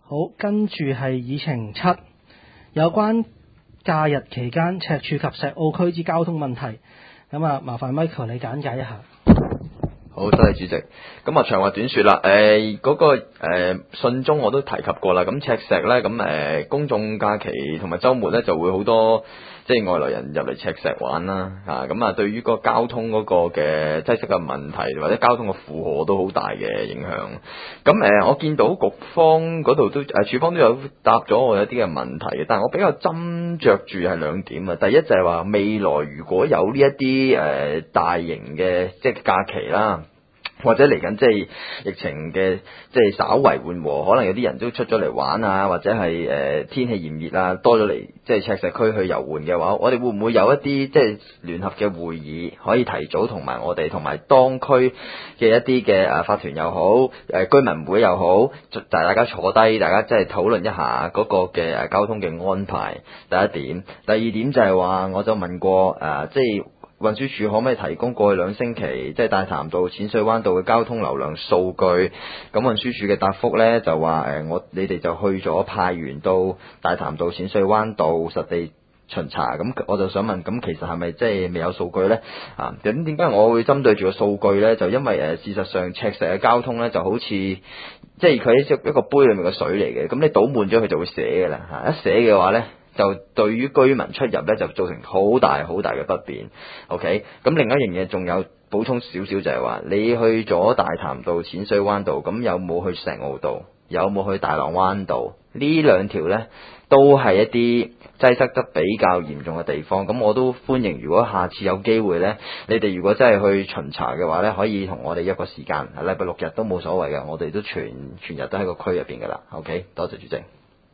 好，跟住係議程7，有關假日期間赤柱及石澳區之交通問題。咁啊，麻煩 Michael 你簡介一下。 好，多謝主席。咁啊，長話短說啦。信中我都提及過啦。咁赤石咧，咁公眾假期同埋週末咧就會好多即係外來人入嚟赤石玩啦。咁啊，對於個交通嗰個嘅擠塞嘅問題或者交通嘅負荷都好大嘅影響。咁我見到局方嗰度都處方都有答咗我一啲嘅問題嘅，但係我比較斟酌住係兩點啊。第一就係話未來如果有呢一啲大型嘅即係假期啦。或者嚟緊即係疫情嘅即係稍為緩和，可能有啲人都出咗嚟玩啊，或者係天氣炎熱啊，多咗嚟即係赤石區去遊玩嘅話，我哋會唔會有一啲即係聯合嘅會議可以提早同埋我哋同埋當區嘅一啲嘅法團又好居民會又好，大家坐低，大家即係討論一下嗰個嘅交通嘅安排。第一點，第二點就係話，我就問過即係。運輸署可唔可以提供過去2星期即係大潭道、淺水灣道嘅交通流量數據？咁運輸署嘅答覆呢，就話你哋就去咗派員到大潭道、淺水灣道實地巡查。咁我就想問，咁其實係咪即係未有數據呢？咁點解我會針對住個數據呢？就因為事實上赤石嘅交通呢，就好似即係佢一個杯裏面嘅水嚟嘅，咁你倒滿咗佢就會瀉嘅啦。一瀉嘅話呢，就對於居民出入咧就造成好大嘅不便。OK， 咁另一樣嘢仲有補充少少就係話，你去咗大潭道、淺水灣道，咁有冇去石澳道？有冇去大浪灣道？呢兩條呢都係一啲擠塞得比較嚴重嘅地方。咁我都歡迎，如果下次有機會呢，你哋如果真係去巡查嘅話呢，可以同我哋約個時間，禮拜6日都冇所謂嘅，我哋都全日都喺個區入邊噶啦。OK， 多謝主席。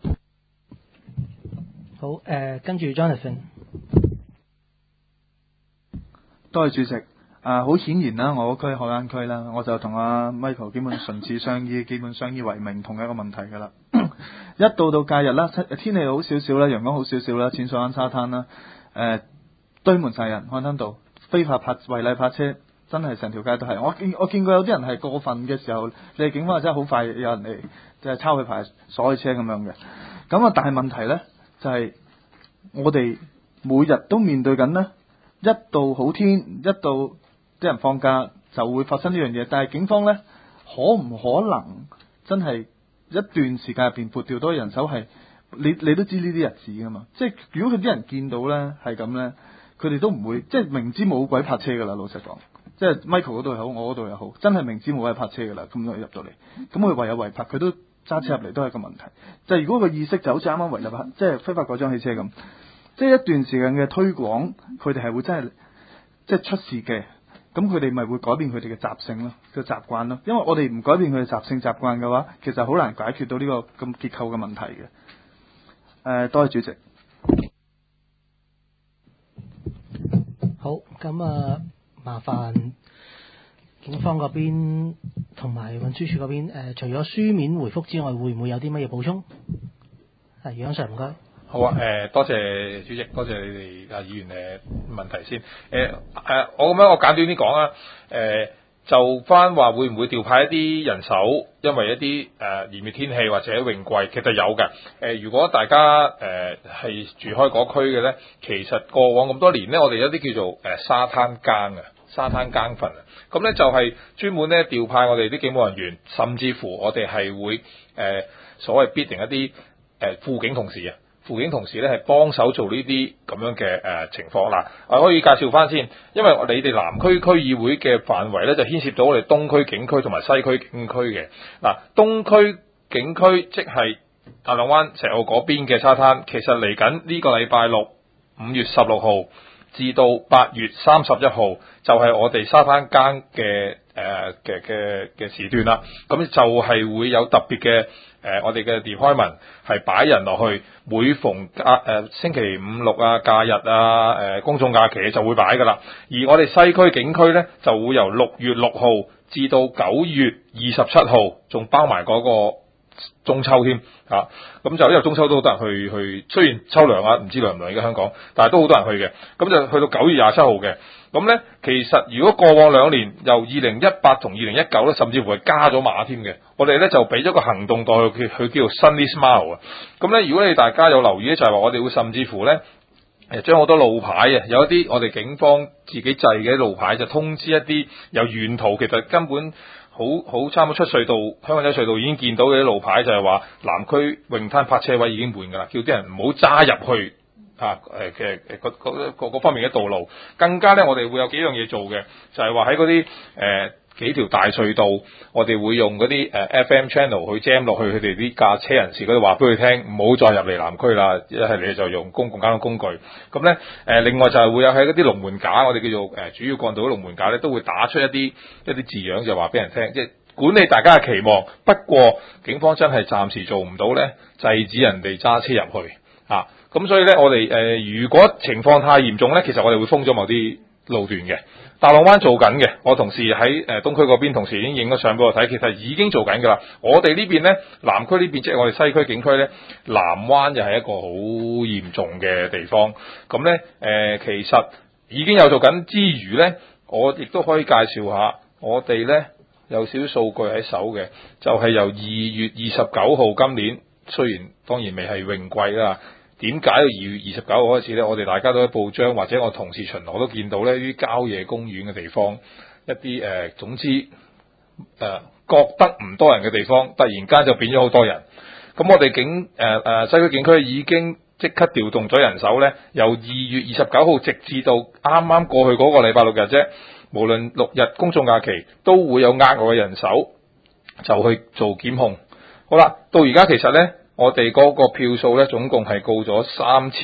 好，跟住 Jonathan。 多謝主席。好顯然啦，我嗰區海灣區啦，我就同阿 Michael 基本唇齒相依，基本相依為命，同一個問題噶啦。一到假日啦，天氣好少少啦，陽光好少少啦，淺水灣沙灘啦，堆滿晒人，海灘道非法違例泊車，真係成條街都係。我見過有啲人係過分嘅時候，你哋警方真係好快有人嚟就係抄佢牌鎖佢車咁樣嘅。咁啊，但係問題呢，就係我哋每日都面對緊呢，一到好天，一到啲人放假就會發生呢樣嘢。但係警方呢，可唔可能真係一段時間入邊撥調多人手係？你都知呢啲日子噶嘛？即係如果佢啲人見到呢係咁呢，佢哋都唔會即係明知冇鬼泊車噶啦。老實講，即係 Michael 嗰度又好，我嗰度又好，真係明知冇鬼泊車噶啦，咁多人入到嚟，咁佢唯有違泊，佢都揸車入嚟都係個問題。就係如果個意識就好似啱啱違例即係非法改裝汽車咁，即係一段時間嘅推廣，佢哋係會真係即係出事嘅。咁佢哋咪會改變佢哋嘅習性咯，嘅習慣咯。因為我哋唔改變佢嘅習性習慣嘅話，其實好難解決到呢個咁結構嘅問題嘅。多謝主席。 好，咁啊，麻煩警方嗰邊同埋運輸署嗰邊，除咗書面回覆之外，會唔會有啲乜嘢補充？楊 Sir 唔該。 好啊，多謝主席，多謝你哋議員嘅問題先。我咁樣我簡短啲講啊。就翻話會唔會調派一啲人手，因為一啲炎熱天氣或者泳季，其實有嘅。如果大家係住開嗰區嘅咧，其實過往咁多年咧，我哋有啲叫做沙灘更啊，沙灘更訓啊。咁咧就係專門咧調派我哋啲警務人員，甚至乎我哋係會所謂必定一啲輔警同事啊。輔警同事咧係幫手做呢啲咁樣嘅情況嗱，我可以介紹翻先，因為你哋南區區議會嘅範圍咧就牽涉到我哋東區警區同埋西區警區嘅嗱，東區警區即係大浪灣石澳嗰邊嘅沙灘，其實嚟緊呢個禮拜6 5月16號至到8月31號就係我哋沙灘更嘅時段啦，咁就係會有特別嘅我哋嘅 deployment 係擺人落去，每逢星期5、6啊、假日啊、公眾假期就會擺噶啦。而我哋西區警區咧就會由6月6號至到9月27號，仲包埋嗰個中秋添嚇，咁就因為中秋都好多人去，雖然秋涼啊，唔知涼唔涼而家香港，但係都好多人去嘅，咁就去到9月27號嘅。咁咧，其實如果過往2年，由2018同2019咧，甚至乎係加咗碼添嘅，我哋咧就俾咗個行動代號，佢叫做 Sunny Smile 啊。咁咧，如果你大家有留意咧，就係話我哋會甚至乎咧，將好多路牌啊，有一啲我哋警方自己製嘅路牌，就通知一啲由沿途其實根本好差唔多出隧道，香港仔隧道已經見到嘅啲路牌，就係話南區泳灘泊車位已經滿㗎啦，叫啲人唔好揸入去。各方面嘅道路，更加咧，我哋會有幾樣嘢做嘅，就係話喺嗰啲幾條大隧道，我哋會用嗰啲FM channel 去 jam 落去佢哋啲駕車人士嗰度，話俾佢聽，唔好再入嚟南區啦，一係你就用公共交通工具。咁咧另外就係會有喺嗰啲龍門架，我哋叫做主要幹道嘅龍門架咧，都會打出一啲字樣，就話俾人聽，即係管理大家嘅期望。不過警方真係暫時做唔到咧，制止人哋揸車入去啊。咁所以咧，我哋如果情況太嚴重咧，其實我哋會封咗某啲路段嘅。大浪灣做緊嘅，我同事喺東區嗰邊同事已經影咗相俾我睇，其實已經做緊㗎啦。我哋呢邊咧，南區呢邊即係我哋西區警區咧，南灣就係一個好嚴重嘅地方。咁咧其實已經有做緊之餘咧，我亦都可以介紹下，我哋咧有少少數據喺手嘅，就係由2月29號今年，雖然當然未係泳季啦。點解到2月29號開始咧？我哋大家都喺報章或者我同事巡邏都見到呢啲郊野公園嘅地方，一啲總之覺得唔多人嘅地方，突然間就變咗好多人。咁我哋西區警區已經即刻調動咗人手咧，由2月29號直至到啱啱過去嗰個禮拜6日啫，無論6日公眾假期都會有額外嘅人手就去做檢控。好啦，到而家其實咧。我哋嗰個票數咧，總共係告咗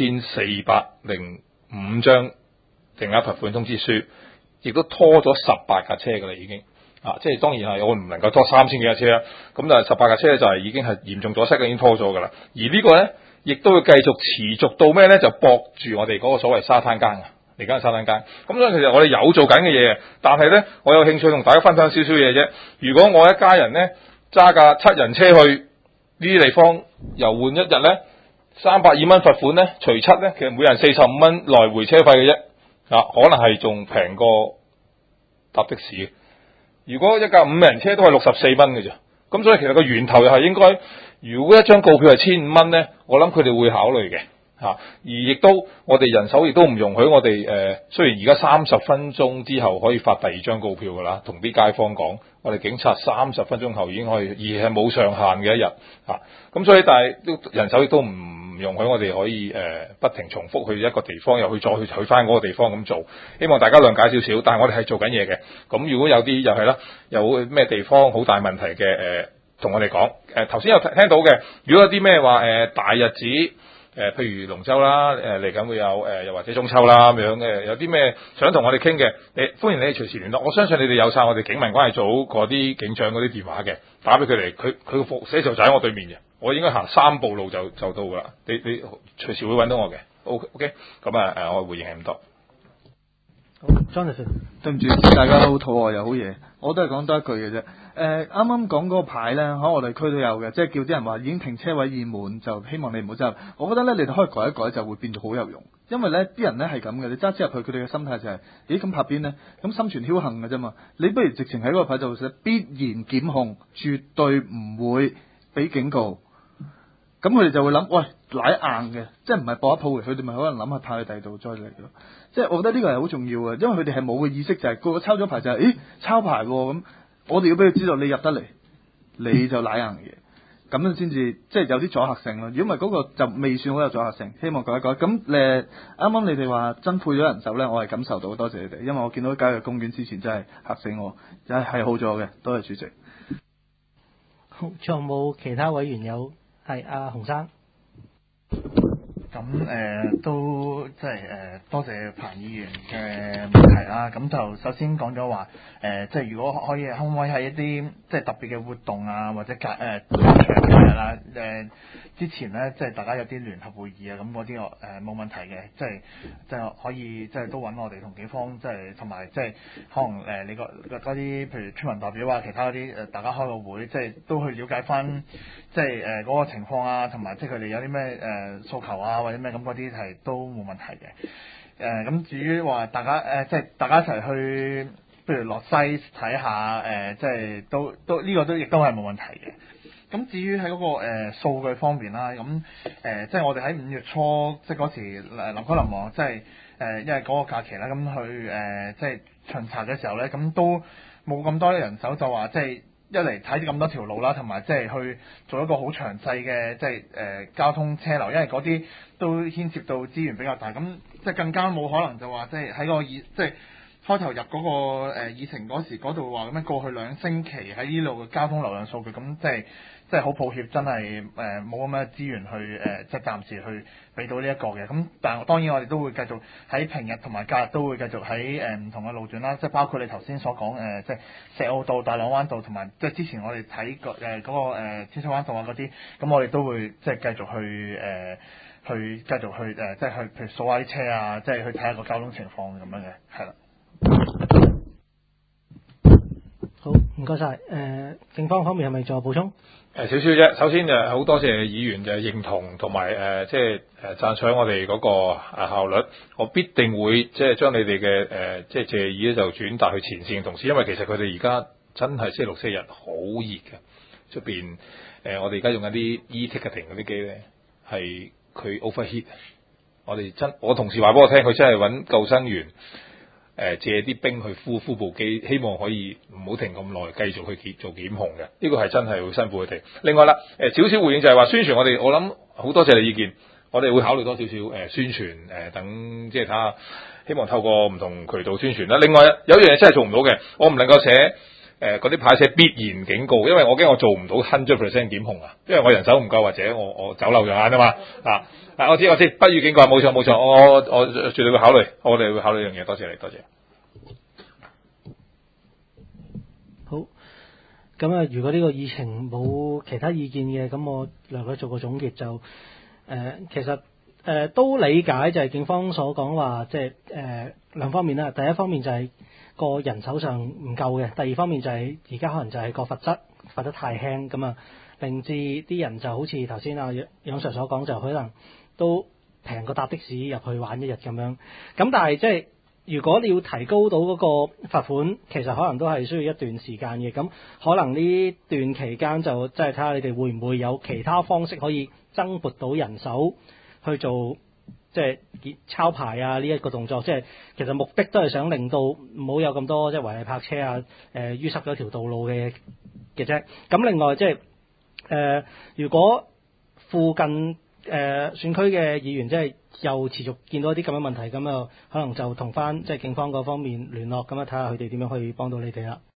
3405張定額罰款通知書，亦都拖咗18架車㗎啦，已經即係當然係我唔能夠拖3000幾架車啦，咁但係18架車就係已經係嚴重阻塞嘅，已經拖咗㗎啦。而呢個咧，亦都會繼續持續到咩咧？就駁住我哋嗰個所謂沙灘間嚟緊沙灘間。咁所以其實我哋有做緊嘅嘢，但係咧，我有興趣同大家分享少少嘢啫。如果我一家人咧揸架7人車去呢啲地方遊玩一日咧，320蚊罰款咧，除7咧，其實每人45蚊來回車費嘅啫，可能係仲平過搭的士。如果一架5人車都係64蚊嘅啫，咁所以其實個源頭又係應該，如果一張告票係1500蚊咧，我諗佢哋會考慮嘅。而亦都我哋人手亦都唔容許我哋雖然而家30分鐘之後可以發第二張告票㗎啦，同啲街坊講，我哋警察30分鐘後已經可以，而係冇上限嘅一日咁所以但係都人手亦都唔容許我哋可以不停重複去一個地方又再去翻嗰個地方咁做，希望大家諒解少少，但係我哋係做緊嘢嘅。咁如果有啲又係啦，有咩地方好大問題嘅同我哋講。頭先有聽到嘅，如果有啲咩話大日子。譬如龍舟啦，嚟緊會有又或者中秋啦咁樣嘅，有啲咩想同我哋傾嘅，歡迎你哋隨時聯絡。我相信你哋有晒我哋警民關係組嗰啲警長嗰啲電話嘅，打俾佢哋，佢個寫字樓就喺我對面嘅，我應該行3步路就到㗎啦。你隨時會揾到我嘅。OK， 咁我回應係咁多。 好 ，Jonathan， 對唔住，大家好肚餓又好夜，我都係講多一句嘅啫。啱啱講嗰個牌咧，喺我哋區都有嘅，即係叫啲人話已經停車位已滿，就希望你唔好揸入。我覺得咧，你哋可以改一改，就會變到好有用。因為咧，啲人咧係咁嘅，你揸車入去，佢哋嘅心態就係、咦咁拍邊咧？咁心存僥倖嘅啫嘛。你不如直情喺嗰個牌就寫必然檢控，絕對唔會俾警告。咁佢哋就會諗，喂，舐硬嘅，即係唔係搏一鋪嘅，佢哋咪可能諗下派去第二度再嚟咯。即係我覺得呢個係好重要嘅，因為佢哋係冇嘅意識，就係個個抄咗牌就係、咦抄牌咁，我哋要俾佢知道你入得嚟，你就舐硬嘢，咁樣先至即係有啲阻嚇性咯。如果唔係嗰個就未算好有阻嚇性，希望改一改。咁啱啱你哋話增配咗人手咧，我係感受到，多謝你哋，因為我見到郊野公園之前真係嚇死我，真係好咗嘅，多謝主席。 好，仲有冇其他委員有？係阿洪生。 咁都即係多謝彭議員嘅問題啦。咁就首先講咗話即係如果可唔可以喺一啲即係特別嘅活動啊，或者假日啦， 之前咧，即係大家有啲聯合會議啊，咁嗰啲冇問題嘅，即係可以即係都揾我哋同警方即係同埋即係可能你嗰啲譬如村民代表啊，其他嗰啲大家開個會，即係都去了解翻即係嗰個情況啊，同埋即係佢哋有啲咩訴求啊或者咩咁嗰啲係都冇問題嘅。咁至於話大家即係大家一齊去，譬如落西睇下即係都呢個都亦都係冇問題嘅。咁至於喺嗰個數據方面啦，咁即係我哋喺5月初即係嗰時臨急臨忙，即係因為嗰個假期啦，咁去即係巡查嘅時候咧，咁都冇咁多人手，就話即係一嚟睇咁多條路啦，同埋即係去做一個好詳細嘅即係交通車流，因為嗰啲都牽涉到資源比較大，咁即係更加冇可能就話即係喺個即係開頭入嗰個議程嗰時嗰度話咁樣過去2星期喺呢度嘅交通流量數據，咁即係好抱歉，真係冇咁嘅資源去即係暫時去俾到呢一個嘅。咁但係當然我哋都會繼續喺平日同埋假日都會繼續喺唔同嘅路段啦，即係包括你頭先所講即係石澳道、大浪灣道同埋即係之前我哋睇嗰個天水灣道啊嗰啲，咁我哋都會即係繼續去繼續去即係去譬如數下啲車啊，即係去睇下個交通情況咁樣嘅，係啦。 好，唔該晒。警方方面係咪仲有補充？ 少少啫。首先好多謝議員就認同同埋即係讚賞我哋嗰個效率。我必定會即係將你哋嘅即係謝意咧就轉達去前線嘅同事，因為其實佢哋而家真係星期六星期日好熱嘅出邊。我哋而家用緊啲 e-ticketing 嗰啲機咧，係佢 overheat。我同事話俾我聽，佢真係揾救生員。借啲冰去敷部機，希望可以唔好停咁耐，繼續去做檢控嘅。呢個係真係會辛苦佢哋。另外啦，少少回應就係話宣傳我諗好多謝你意見，我哋會考慮多少少宣傳等，即係睇下，希望透過唔同渠道宣傳啦。另外有樣嘢真係做唔到嘅，我唔能夠寫嗰啲牌寫必然警告，因為我驚我做唔到 100% 檢控啊，因為我人手唔夠或者我走漏咗眼啊嘛啊！我知，不予警告，冇錯，我絕對會考慮，我哋會考慮呢樣嘢。多謝你，多謝。 好，咁啊，如果呢個議程冇其他意見嘅，咁我略略做個總結就其實都理解就係警方所講話，即係兩方面啦。第一方面就係個人手上唔夠嘅，第二方面就係而家可能就係個罰則罰得太輕，咁啊令至啲人就好似頭先阿楊 Sir 所講，就可能都平過搭的士入去玩一日咁樣。咁但係即係如果你要提高到嗰個罰款，其實可能都係需要一段時間嘅。咁可能呢段期間就即係睇下你哋會唔會有其他方式可以增撥到人手去做即係抄牌啊呢一個動作。即係其實目的都係想令到唔好有咁多即係違例泊車啊淤塞咗條道路嘅啫。咁另外即係如果附近選區嘅議員即係又持續見到一啲咁嘅問題，咁啊可能就同翻即係警方嗰方面聯絡，咁啊睇下佢哋點樣可以幫到你哋啦。